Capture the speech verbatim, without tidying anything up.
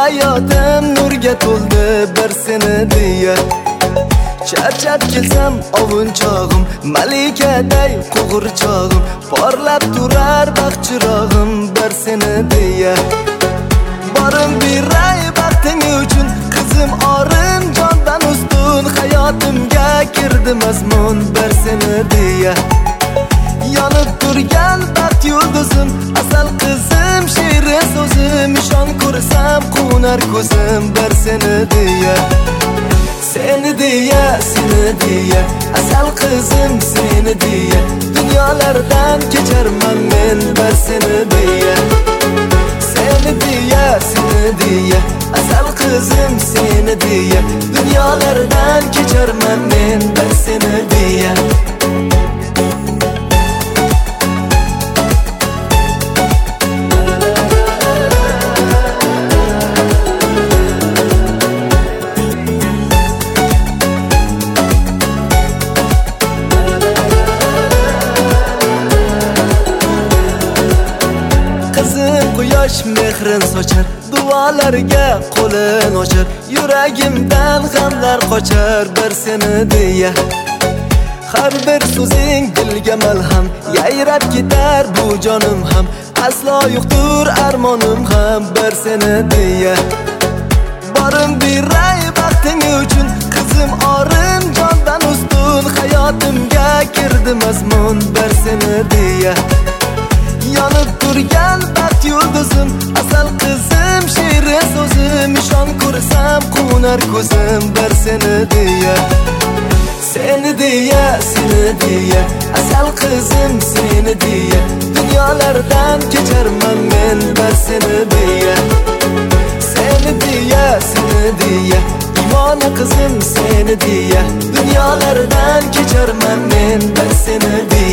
hayotim nurga to'ldi bir seni deya. Charchab kelsam ovunchog'im, malikaday qo'g'irchog'im, porlab turar baxt chirog'im bir seni deya. Borim beray baxting uchun, qizim orim jondan ustun, hayotimga kirdi mazmun bir seni deya. Yonib turgan baxt yulduzim, asal qizim, shirin so'zim, ishon ko'rsam qunar ko'zim bir seni deya. Seni deya, seni deya, asal qizim seni deya, dunyolardan kecharman men bir seni deya. Seni deya, seni deya, asal qizim seni deya, dunyolardan kecharman men bir seni deya. Quyosh mehrin sochar, duolarga qo'lin ochar, yuragimdan g'amlar qochar bir seni deya. Har bir so'zing dilga malham, yayrab ketar bu jonim ham, aslo yo'qdir armonim ham bir seni deya. Borim beray baxting uchun, qizim orim jondan ustun, hayotimga kirdi mazmun bir seni deya. Yonib turgan baxt yulduzim, asal qizim, shirin so'zim, ishon ko'rsam qunar ko'zim bir seni deya. Seni deya, seni deya, asal qizim seni deya, dunyolardan kecharman men bir seni deya. Seni deya, seni deya, imoni qizim seni deya, dunyolardan kecharman men bir seni deya.